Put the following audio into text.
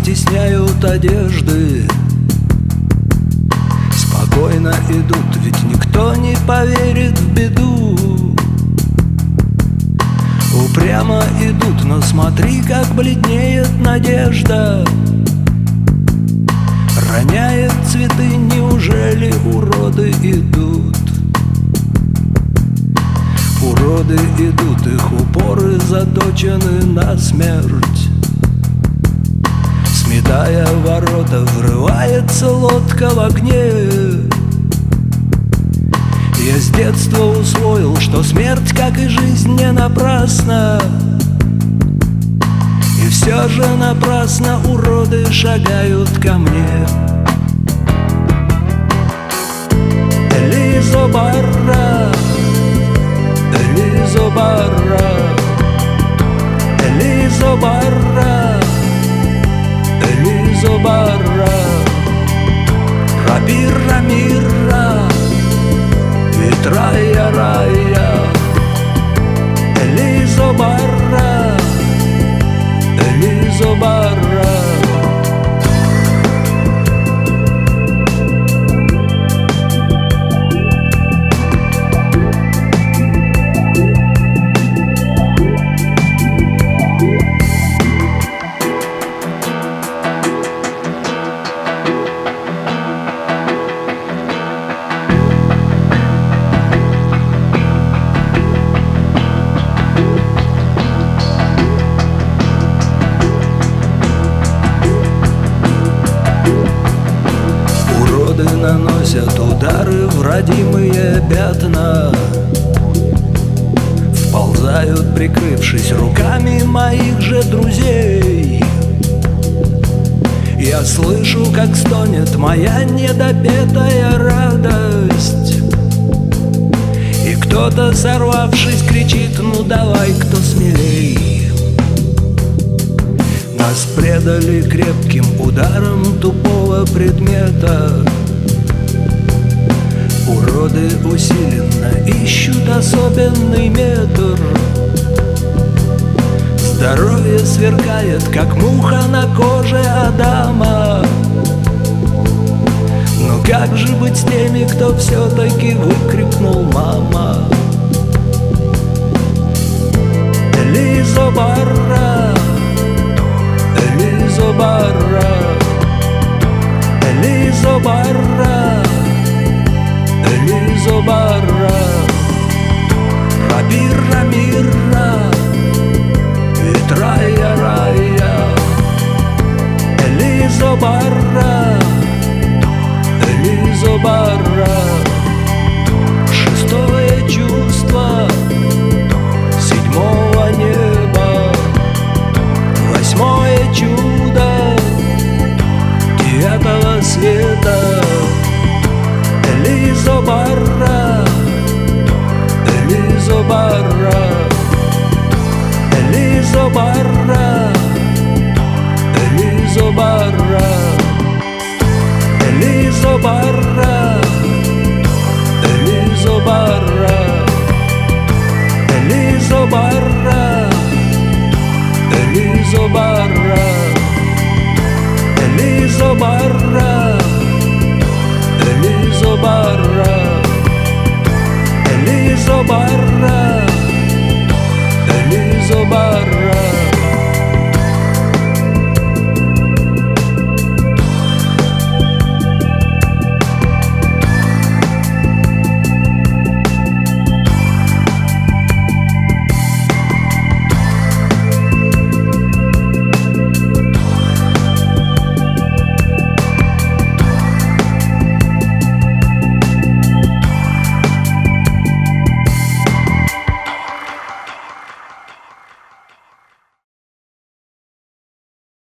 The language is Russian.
стесняют одежды. Спокойно идут, ведь никто не поверит в беду. Упрямо идут, но смотри, как бледнеет надежда. Роняет цветы, неужели уроды идут? Уроды идут, их упоры заточены на смерть. Сметая ворота, врывается лодка в огне. Я с детства усвоил, что смерть, как и жизнь, не напрасна. И все же напрасно уроды шагают ко мне. Элизо Барра, Элизо Барра, Элизо Барра, Элизо Барра, Рабирра Мирра, Витрая Рая, Элизо Барра, Элизо Барра. Наносят удары в родимые пятна, вползают, прикрывшись руками моих же друзей. Я слышу, как стонет моя недопетая радость, и кто-то, сорвавшись, кричит: ну давай, кто смелей. Нас предали крепким ударом тупого предмета. Уроды усиленно ищут особенный метр. Здоровье сверкает, как муха на коже Адама. Но как же быть с теми, кто все-таки выкрикнул «мама»? Элизо Барра, Элизо Барра, Элизо Барра, Элизо Барра, Рабирра Мирра, Витрая Рая, Элизо Барра, Элизо Барра. Шестое чувство седьмого неба, восьмое чудо девятого света. Элизо Барра, Элизо Барра, Элизо Барра, Элизо Барра, Элизо Барра.